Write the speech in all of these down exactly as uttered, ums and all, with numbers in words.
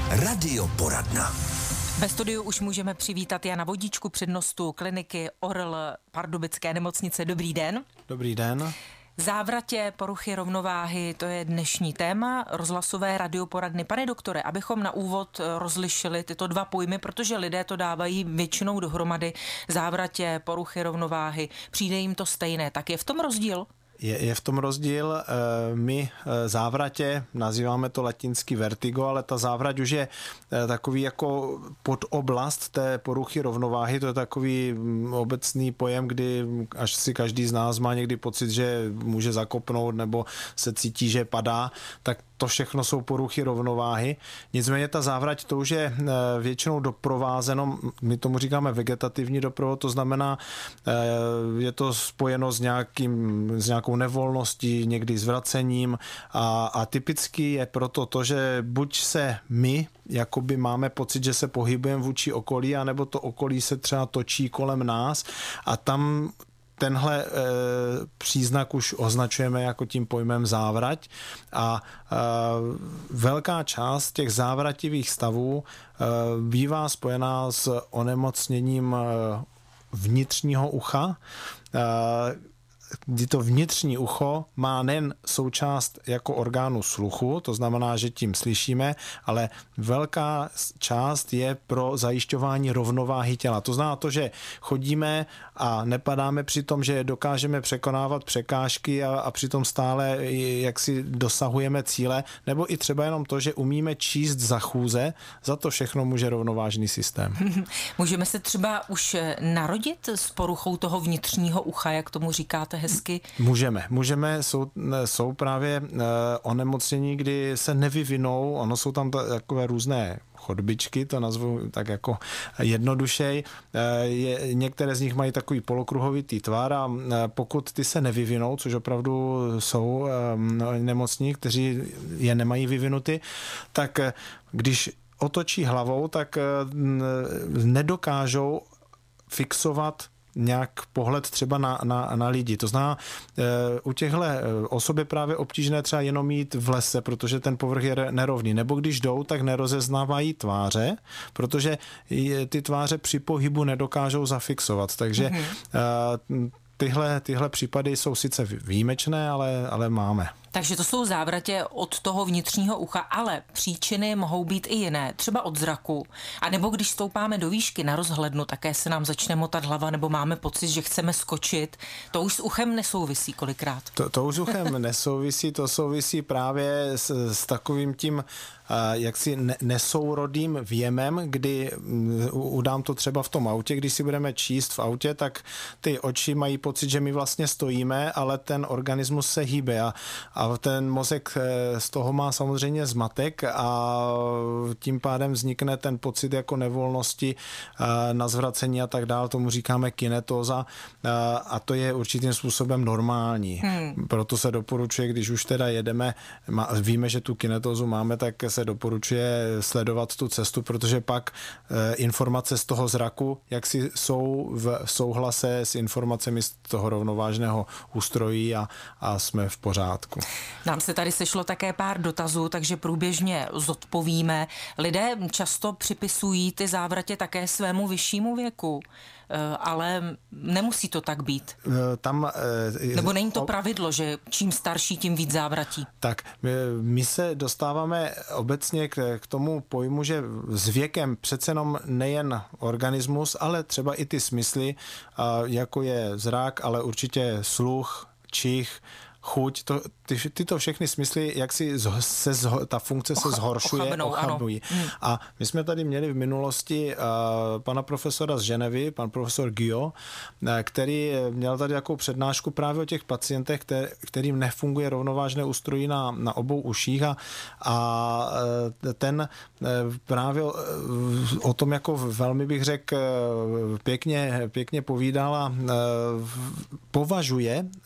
Radioporadna. Ve studiu už můžeme přivítat Jana Vodíčku, přednostu kliniky Orl Pardubické nemocnice. Dobrý den. Dobrý den. Závratě, poruchy rovnováhy, to je dnešní téma rozhlasové radioporadny. Pane doktore, abychom na úvod rozlišili tyto dva pojmy, protože lidé to dávají většinou dohromady, závratě, poruchy rovnováhy, přijde jim to stejné, tak je v tom rozdíl? Je, je v tom rozdíl. My závratě, nazýváme to latinsky vertigo, ale ta závrať už je takový jako podoblast té poruchy rovnováhy, to je takový obecný pojem, kdy až si každý z nás má někdy pocit, že může zakopnout nebo se cítí, že padá, tak to všechno jsou poruchy rovnováhy. Nicméně ta závrať, to už je většinou doprovázeno, my tomu říkáme vegetativní doprovod, to znamená, je to spojeno s, nějakým, s nějakou nevolností, někdy zvracením a, a typicky je proto to, že buď se my jakoby máme pocit, že se pohybujeme vůči okolí, anebo to okolí se třeba točí kolem nás a tam tenhle e, příznak už označujeme jako tím pojmem závrať a e, velká část těch závrativých stavů e, bývá spojená s onemocněním e, vnitřního ucha, e, kdy to vnitřní ucho má nejen součást jako orgánu sluchu, to znamená, že tím slyšíme, ale velká část je pro zajišťování rovnováhy těla. To znamená to, že chodíme a nepadáme při tom, že dokážeme překonávat překážky a, a přitom stále jak si dosahujeme cíle, nebo i třeba jenom to, že umíme číst za chůze, za to všechno může rovnovážný systém. Můžeme se třeba už narodit s poruchou toho vnitřního ucha, jak tomu říkáte hezky? Můžeme, můžeme, jsou, jsou právě uh, onemocnění, kdy se nevyvinou, ono jsou tam takové různé chodbičky, to nazvu tak jako jednodušej. Je, některé z nich mají takový polokruhovitý tvar a pokud ty se nevyvinou, což opravdu jsou um, nemocní, kteří je nemají vyvinuty, tak když otočí hlavou, tak um, nedokážou fixovat nějak pohled třeba na, na, na lidi. To znamená, e, u těchto osob je právě obtížné třeba jenom jít v lese, protože ten povrch je nerovný. Nebo když jdou, tak nerozeznávají tváře, protože ty tváře při pohybu nedokážou zafixovat. Takže mm-hmm. e, tyhle, tyhle případy jsou sice výjimečné, ale, ale máme. Takže to jsou závratě od toho vnitřního ucha, ale příčiny mohou být i jiné, třeba od zraku. A nebo když stoupáme do výšky na rozhlednu, také se nám začne motat hlava, nebo máme pocit, že chceme skočit. To už s uchem nesouvisí kolikrát. To, to už s uchem nesouvisí, to souvisí právě s, s takovým tím jaksi nesourodým věmem, kdy udám to třeba v tom autě, když si budeme číst v autě, tak ty oči mají pocit, že my vlastně stojíme, ale ten organismus se hýbe a, a ten mozek z toho má samozřejmě zmatek a tím pádem vznikne ten pocit jako nevolnosti na zvracení a tak dále, tomu říkáme kinetóza a to je určitým způsobem normální. Hmm. Proto se doporučuje, když už teda jedeme, víme, že tu kinetózu máme, tak se doporučuje sledovat tu cestu, protože pak e, informace z toho zraku, jak si jsou v souhlase s informacemi z toho rovnovážného ústrojí a, a jsme v pořádku. Nám se tady sešlo také pár dotazů, takže průběžně zodpovíme. Lidé často připisují ty závratě také svému vyššímu věku, ale nemusí to tak být. Tam, Nebo není to pravidlo, že čím starší, tím víc závratí? Tak, my se dostáváme obecně k, k tomu pojmu, že s věkem přece jenom nejen organismus, ale třeba i ty smysly, jako je zrak, ale určitě sluch, čich, chuť, to, ty, tyto všechny smysly, jak si se, ta funkce se zhoršuje, Ochabnou, ochabují. Hmm. A my jsme tady měli v minulosti uh, pana profesora z Ženevy, pan profesor Guillot, uh, který měl tady takovou přednášku právě o těch pacientech, který, kterým nefunguje rovnovážné ústrojí na, na obou uších a, a uh, ten uh, právě uh, o tom jako velmi bych řekl uh, pěkně, pěkně povídal a uh, považuje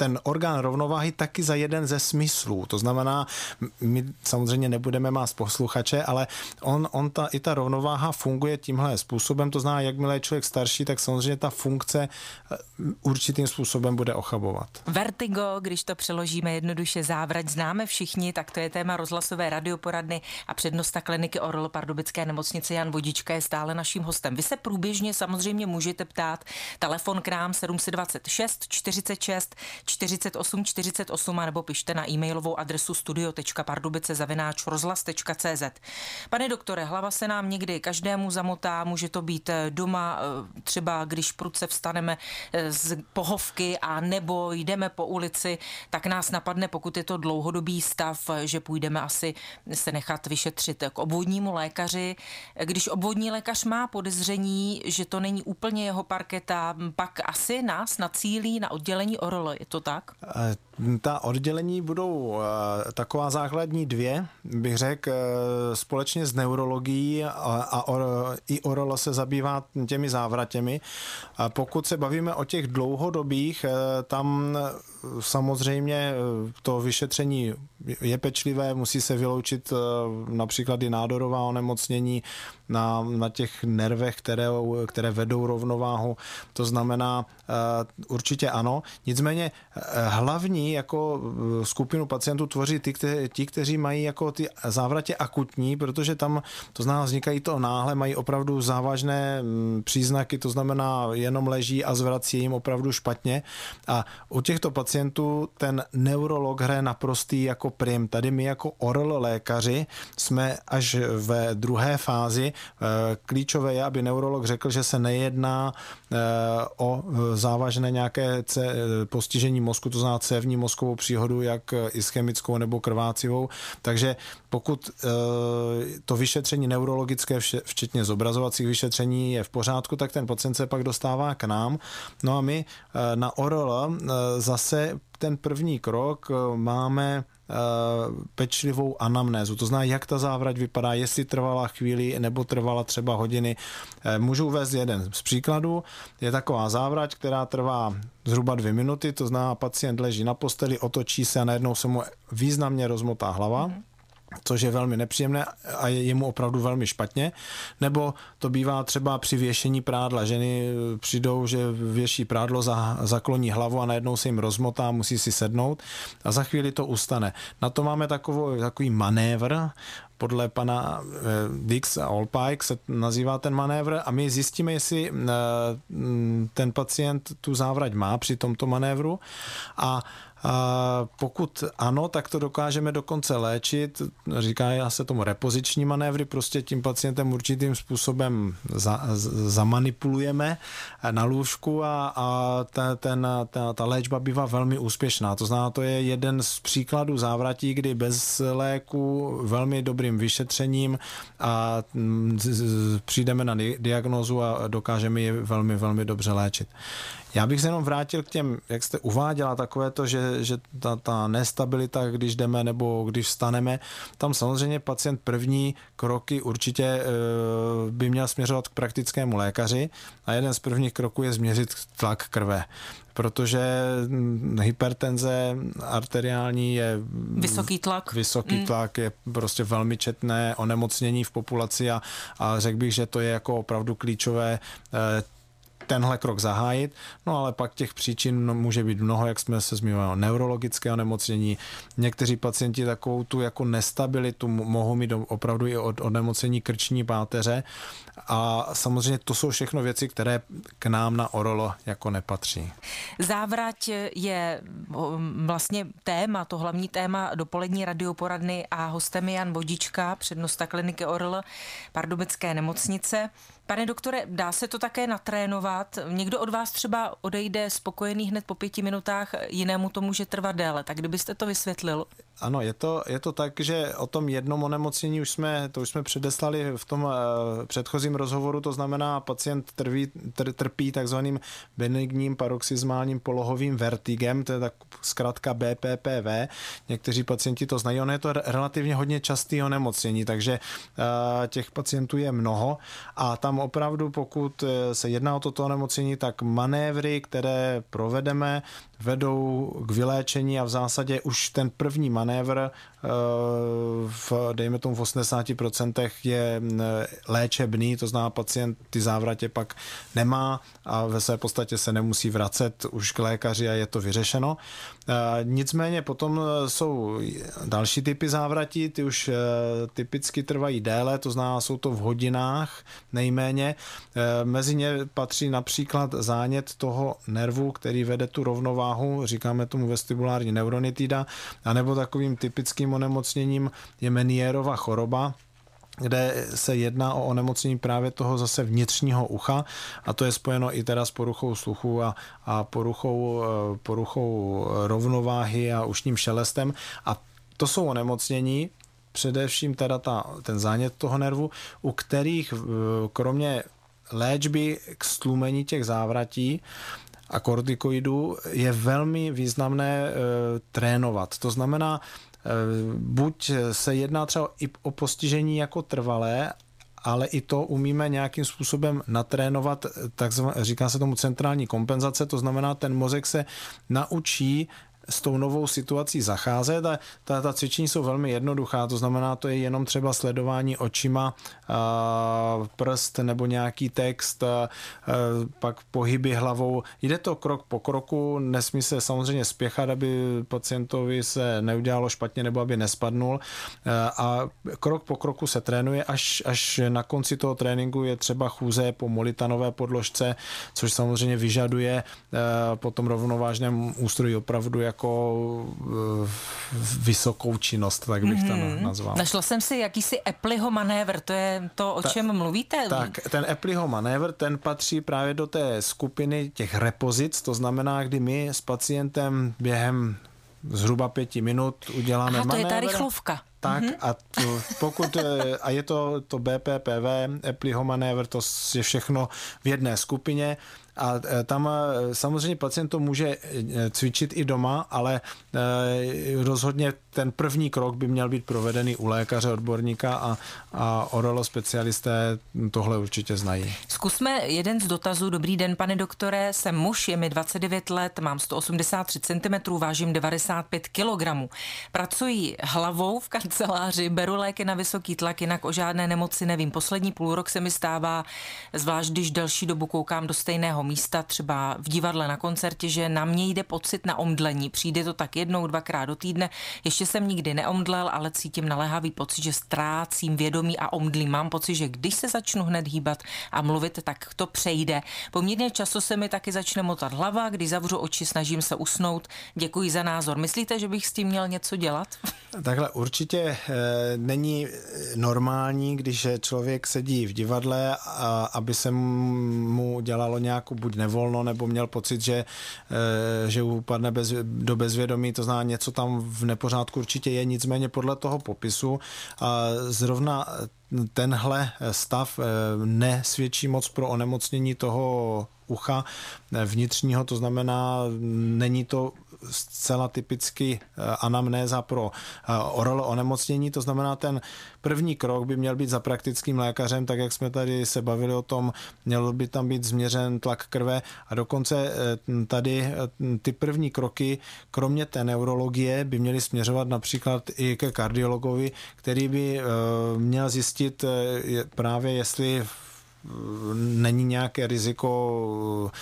ten orgán rovnováhy taky za jeden ze smyslů. To znamená, my samozřejmě nebudeme mást posluchače, ale on, on ta, i ta rovnováha funguje tímhle způsobem. To znamená, jakmile je člověk starší, tak samozřejmě ta funkce určitým způsobem bude ochabovat. Vertigo, když to přeložíme jednoduše, závrať známe všichni, tak to je téma rozhlasové radioporadny a přednosta kliniky Orl Pardubické nemocnice Jan Vodička je stále naším hostem. Vy se průběžně samozřejmě můžete ptát, telefon k nám sedm set dvacet šest čtyřicet šest čtyřicet osm čtyřicet osm a nebo pište na e-mailovou adresu studio tečka pardubice zavináč rozhlas tečka cé zet. Pane doktore, hlava se nám někdy každému zamotá, může to být doma, třeba když prudce vstaneme z pohovky a nebo jdeme po ulici, tak nás napadne, pokud je to dlouhodobý stav, že půjdeme asi se nechat vyšetřit k obvodnímu lékaři. Když obvodní lékař má podezření, že to není úplně jeho parketa, pak asi nás nacílí na oddělení O R L. Je to tak? Ta oddělení budou taková základní dvě, bych řekl, společně s neurologií a i O R L se zabývá těmi závratěmi. A pokud se bavíme o těch dlouhodobých, tam samozřejmě to vyšetření je pečlivé, musí se vyloučit například i nádorová onemocnění na, na těch nervech, které, které vedou rovnováhu. To znamená určitě ano. Nicméně hlavní jako skupinu pacientů tvoří ty, kte, ti, kteří mají jako ty závratě akutní, protože tam, to znamená, vznikají to náhle, mají opravdu závažné příznaky, to znamená, jenom leží a zvrací jim opravdu špatně. A u těchto pacientů ten neurolog hraje naprostý jako prim. Tady my jako O R L lékaři jsme až ve druhé fázi. Klíčové je, aby neurolog řekl, že se nejedná o závažné nějaké postižení mozku, to znamená cévní mozkovou příhodu, jak ischemickou nebo krvácivou. Takže pokud to vyšetření neurologické, včetně zobrazovacích vyšetření, je v pořádku, tak ten pacient se pak dostává k nám. No a my na O R L zase ten první krok máme pečlivou anamnézu. To znamená, jak ta závrať vypadá, jestli trvala chvíli nebo trvala třeba hodiny. Můžu uvést jeden z příkladů. Je taková závrať, která trvá zhruba dvě minuty, to znamená, pacient leží na posteli, otočí se a najednou se mu významně rozmotá hlava. Mm. Což je velmi nepříjemné a je mu opravdu velmi špatně. Nebo to bývá třeba při věšení prádla. Ženy přijdou, že věší prádlo, za, zakloní hlavu a najednou se jim rozmotá, musí si sednout a za chvíli to ustane. Na to máme takovou, takový manévr, podle pana Dix a Olpike se nazývá ten manévr a my zjistíme, jestli ten pacient tu závrať má při tomto manévru a A pokud ano, tak to dokážeme dokonce léčit. Říká se tomu repoziční manévry, prostě tím pacientem určitým způsobem za, zamanipulujeme na lůžku a, a ta, ten, ta, ta léčba bývá velmi úspěšná. To znamená, to je jeden z příkladů závratí, kdy bez léku, velmi dobrým vyšetřením a z, z, přijdeme na diagnózu a dokážeme je velmi, velmi dobře léčit. Já bych se jenom vrátil k těm, jak jste uváděla, takové to, že, že ta, ta nestabilita, když jdeme nebo když vstaneme, tam samozřejmě pacient první kroky určitě e, by měl směřovat k praktickému lékaři a jeden z prvních kroků je změřit tlak krve. Protože hypertenze arteriální je vysoký tlak, vysoký mm. tlak je prostě velmi četné onemocnění v populaci a, a řekl bych, že to je jako opravdu klíčové e, tenhle krok zahájit, no ale pak těch příčin může být mnoho, jak jsme se zmínili, neurologické onemocnění. Někteří pacienti takovou tu jako nestabilitu mohou mít opravdu i od onemocnění krční páteře a samozřejmě to jsou všechno věci, které k nám na O R L jako nepatří. Závrať je vlastně téma, to hlavní téma dopolední radioporadny a hostem je Jan Vodička, přednosta kliniky O R L Pardubické nemocnice. Pane doktore, dá se to také natrénovat? Někdo od vás třeba odejde spokojený hned po pěti minutách, jinému to může trvat déle. Tak kdybyste to vysvětlil? Ano, je to, je to tak, že o tom jednom onemocnění už jsme, to už jsme předeslali v tom uh, předchozím rozhovoru, to znamená, pacient trví, tr, trpí takzvaným benigním paroxysmálním polohovým vertigem, to je tak zkrátka B P P V. Někteří pacienti to znají, ono je to relativně hodně častý onemocnění, takže uh, těch pacientů je mnoho a tam opravdu, pokud se jedná o toto onemocnění, tak manévry, které provedeme, vedou k vyléčení a v zásadě už ten první manévr v, dejme tomu v osmdesáti procentech je léčebný, to znamená pacient ty závratě pak nemá a ve své podstatě se nemusí vracet už k lékaři a je to vyřešeno. Nicméně potom jsou další typy závratí, ty už typicky trvají déle, to znamená, jsou to v hodinách nejméně. Mezi ně patří například zánět toho nervu, který vede tu rovnováhu, říkáme tomu vestibulární neuronitida, anebo takovým typickým onemocněním je Menierova choroba, kde se jedná o onemocnění právě toho zase vnitřního ucha a to je spojeno i teda s poruchou sluchu a, a poruchou, poruchou rovnováhy a ušním šelestem a to jsou onemocnění, především teda ta, ten zánět toho nervu, u kterých kromě léčby k stlumení těch závratí a kortikoidů je velmi významné e, trénovat. To znamená, e, buď se jedná třeba i o postižení jako trvalé, ale i to umíme nějakým způsobem natrénovat, takzvané, říká se tomu centrální kompenzace, to znamená, ten mozek se naučí s tou novou situací zacházet a ta, ta cvičení jsou velmi jednoduchá, to znamená, to je jenom třeba sledování očima, a prst nebo nějaký text, a pak pohyby hlavou. Jde to krok po kroku, nesmí se samozřejmě spěchat, aby pacientovi se neudělalo špatně nebo aby nespadnul a krok po kroku se trénuje, až, až na konci toho tréninku je třeba chůze po molitanové podložce, což samozřejmě vyžaduje po tom rovnovážném ústroji opravdu jako vysokou činnost, tak bych mm-hmm. to nazval. Našla jsem si jakýsi Epleyho manévr, to je to, o Ta, čem mluvíte? Tak, ten Epleyho manévr, ten patří právě do té skupiny těch repozic, to znamená, kdy my s pacientem během zhruba pěti minut uděláme Aha, to manévr. Je ta rychlovka. Tak mm-hmm. a to, pokud, a je to, to B P P V, Epleyho manévr, to je všechno v jedné skupině a tam samozřejmě pacient to může cvičit i doma, ale rozhodně ten první krok by měl být provedený u lékaře, odborníka a, a oralospecialisté tohle určitě znají. Zkusme jeden z dotazů. Dobrý den, pane doktore, jsem muž, je mi dvacet devět let, mám sto osmdesát tři centimetrů, vážím devadesát pět kilogramů. Pracuji hlavou v kanceláři, beru léky na vysoký tlak, jinak o žádné nemoci nevím. Poslední půl rok se mi stává, zvlášť když delší dobu koukám do stejného místa, třeba v divadle na koncertě, že na mě jde pocit na omdlení. Přijde to tak jednou, dvakrát do týdne. Ještě jsem nikdy neomdlel, ale cítím naléhavý pocit, že ztrácím vědomí a omdlím. Mám pocit, že když se začnu hned hýbat a mluvit, tak to přejde. Poměrně často se mi taky začne motat hlava, když zavřu oči, snažím se usnout. Děkuji za názor. Myslíte, že bych s tím měl něco dělat? Takhle určitě e, není normální, když člověk sedí v divadle, a, aby se mu dělalo nějakou buď nevolno, nebo měl pocit, že, e, že upadne bez, do bezvědomí, to znamená něco tam v nepořádku určitě je, nicméně podle toho popisu a zrovna tenhle stav nesvědčí moc pro onemocnění toho ucha vnitřního, to znamená, není to zcela typicky anamnéza pro oral onemocnění, to znamená, ten první krok by měl být za praktickým lékařem, tak jak jsme tady se bavili o tom, měl by tam být změřen tlak krve a dokonce tady ty první kroky, kromě té neurologie, by měly směřovat například i ke kardiologovi, který by měl zjistit právě, jestli není nějaké riziko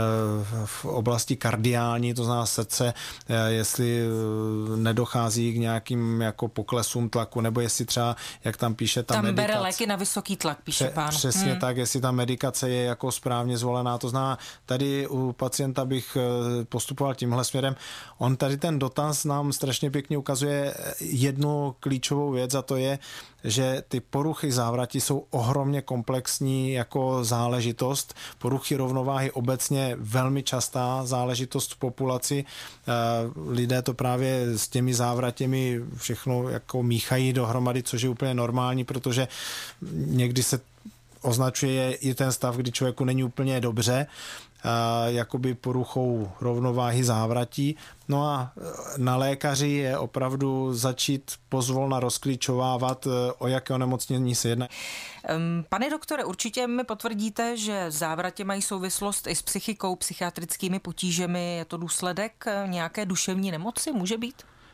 v oblasti kardiální, to znamená srdce, jestli nedochází k nějakým jako poklesům tlaku, nebo jestli třeba, jak tam píše, ta tam medikace. Tam bere léky na vysoký tlak, píše Pře- pán. Přesně hmm. tak, jestli ta medikace je jako správně zvolená. To znamená, tady u pacienta bych postupoval tímhle směrem. On tady ten dotaz nám strašně pěkně ukazuje jednu klíčovou věc a to je, že ty poruchy závratí jsou ohromně komplexní není jako záležitost. Poruchy rovnováhy obecně velmi častá záležitost v populaci. Lidé to právě s těmi závratěmi všechno jako míchají dohromady, což je úplně normální, protože někdy se označuje i ten stav, kdy člověku není úplně dobře, jakoby poruchou rovnováhy závratí. No a na lékaři je opravdu začít pozvolna rozklíčovávat, o jaké onemocnění se jedná. Pane doktore, určitě mi potvrdíte, že závratě mají souvislost i s psychikou, psychiatrickými potížemi. Je to důsledek nějaké duševní nemoci? Může být?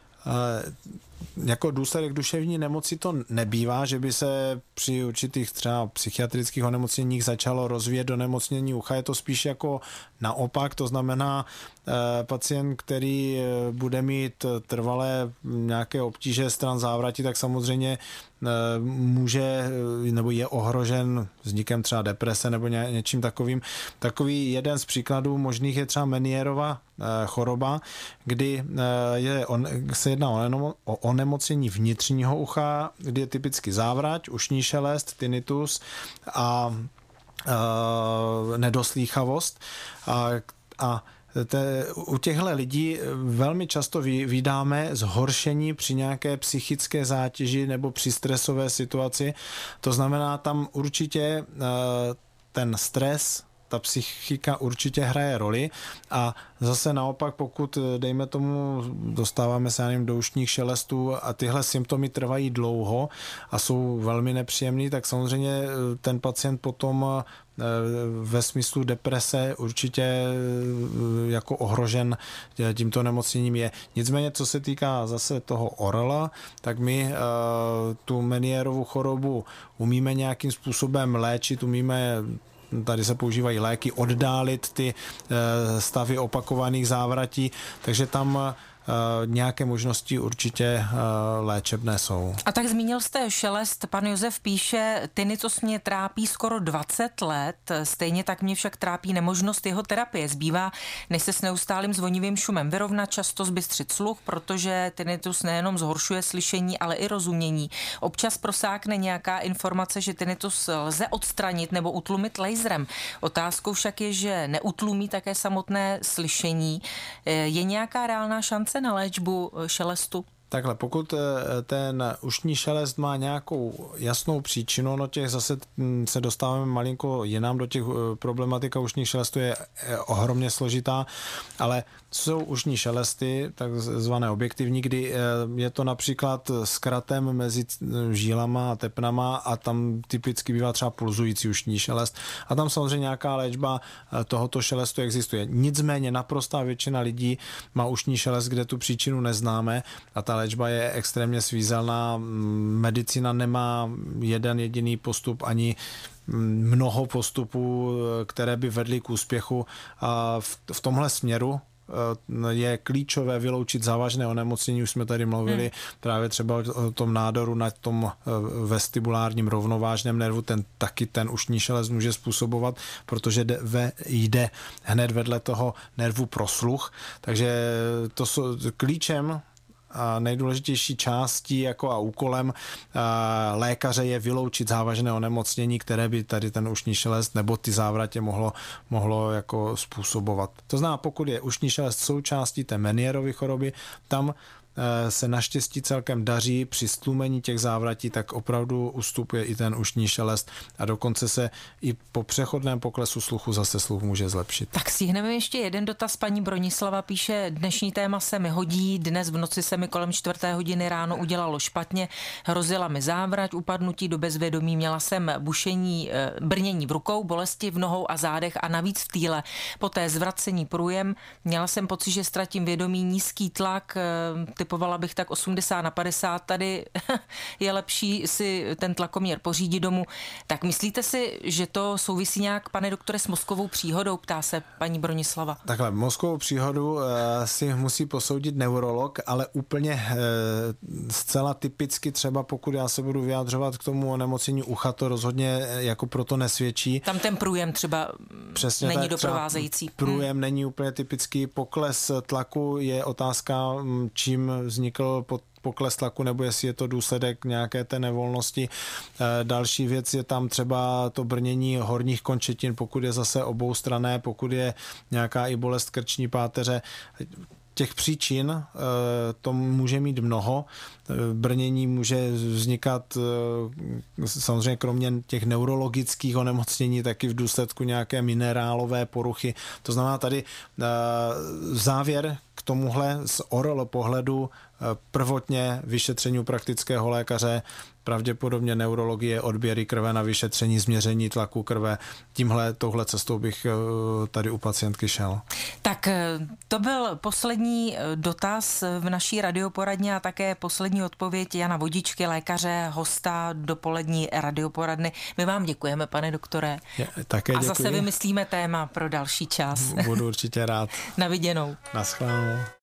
Jako důsledek duševní nemoci to nebývá, že by se při určitých třeba psychiatrických onemocněních začalo rozvíjet onemocnění ucha. Je to spíš jako naopak, to znamená pacient, který bude mít trvalé nějaké obtíže stran závratí, tak samozřejmě může nebo je ohrožen vznikem třeba deprese nebo ně, něčím takovým. Takový jeden z příkladů možných je třeba Menierova choroba, kdy je on, se jedná o, o onemocnění vnitřního ucha, kdy je typicky závrať, ušní šelest, tinnitus a e, nedoslýchavost. A, a Te, u těchto lidí velmi často vydáme zhoršení při nějaké psychické zátěži nebo při stresové situaci. To znamená, tam určitě ten stres, ta psychika určitě hraje roli a zase naopak, pokud, dejme tomu, dostáváme se, já nevím, do ušních šelestů a tyhle symptomy trvají dlouho a jsou velmi nepříjemný, tak samozřejmě ten pacient potom ve smyslu deprese určitě jako ohrožen tímto nemocněním je. Nicméně, co se týká zase toho orala, tak my tu Menierovu chorobu umíme nějakým způsobem léčit, umíme, tady se používají léky, oddálit ty stavy opakovaných závratí, takže tam nějaké možnosti určitě léčebné jsou. A tak zmínil jste šelest, pan Josef píše, tinnitus mě trápí skoro dvacet let, stejně tak mě však trápí nemožnost jeho terapie. Zbývá, než se s neustálým zvonivým šumem vyrovnat, často zbystřit sluch, protože tinnitus nejenom zhoršuje slyšení, ale i rozumění. Občas prosákne nějaká informace, že tinnitus lze odstranit nebo utlumit laserem. Otázkou však je, že neutlumí také samotné slyšení. Je nějaká reálná šance na léčbu šelestu? Takhle, pokud ten ušní šelest má nějakou jasnou příčinu, no těch zase se dostáváme malinko jinam do těch problematika ušních šelestů je ohromně složitá, ale jsou ušní šelesty, takzvané objektivní, kdy je to například zkratem mezi žílama a tepnama a tam typicky bývá třeba pulzující ušní šelest a tam samozřejmě nějaká léčba tohoto šelestu existuje. Nicméně naprostá většina lidí má ušní šelest, kde tu příčinu neznáme a ta léčba je extrémně svízelná. Medicína nemá jeden jediný postup ani mnoho postupů, které by vedly k úspěchu. A v, v tomhle směru je klíčové vyloučit závažné onemocnění. Už jsme tady mluvili hmm. právě třeba o tom nádoru na tom vestibulárním rovnovážném nervu, ten taky ten ušní šelest může způsobovat, protože jde, ve, jde hned vedle toho nervu pro sluch. Takže to jsou klíčem a nejdůležitější částí jako a úkolem a lékaře je vyloučit závažné onemocnění, které by tady ten ušní šelest nebo ty závratě mohlo, mohlo jako způsobovat. To znamená, pokud je ušní šelest součástí té Menierovy choroby, tam se naštěstí celkem daří při stlumení těch závratí, tak opravdu ustupuje i ten ušní šelest a dokonce se i po přechodném poklesu sluchu zase sluch může zlepšit. Tak stihneme ještě jeden dotaz. Paní Bronislava píše, dnešní téma se mi hodí, dnes v noci se mi kolem čtvrté hodiny ráno udělalo špatně, hrozila mi závrať, upadnutí do bezvědomí, měla jsem bušení, brnění v rukou, bolesti v nohou a zádech a navíc v týle. Poté zvracení průjem, měla jsem pocit, že ztratím vědomí, nízký tlak, typovala bych tak osmdesát na padesát, tady je lepší si ten tlakoměr pořídit domů. Tak myslíte si, že to souvisí nějak, pane doktore, s mozkovou příhodou, ptá se paní Bronislava? Takhle, mozkovou příhodu uh, si musí posoudit neurolog, ale úplně uh, zcela typicky třeba pokud já se budu vyjádřovat k tomu onemocnění ucha, to rozhodně jako proto nesvědčí. Tam ten průjem třeba Přesně není tak, doprovázející. Průjem hmm. není úplně typický, pokles tlaku je otázka, čím vznikl pod pokles tlaku, nebo jestli je to důsledek nějaké té nevolnosti. Další věc je tam třeba to brnění horních končetin, pokud je zase oboustranné, pokud je nějaká i bolest krční páteře. Těch příčin to může mít mnoho. Brnění může vznikat samozřejmě kromě těch neurologických onemocnění taky v důsledku nějaké minerálové poruchy. To znamená tady závěr k tomuhle z O R L pohledu prvotně vyšetření u praktického lékaře, pravděpodobně neurologie, odběry krve na vyšetření, změření tlaku krve. Tímhle, touhle cestou bych tady u pacientky šel. Tak to byl poslední dotaz v naší radioporadně a také poslední odpověď Jana Vodičky, lékaře, hosta dopolední radioporadny. My vám děkujeme, pane doktore. Je, také děkuji. A zase vymyslíme téma pro další čas. Budu určitě rád. Na viděnou. Naschledanou.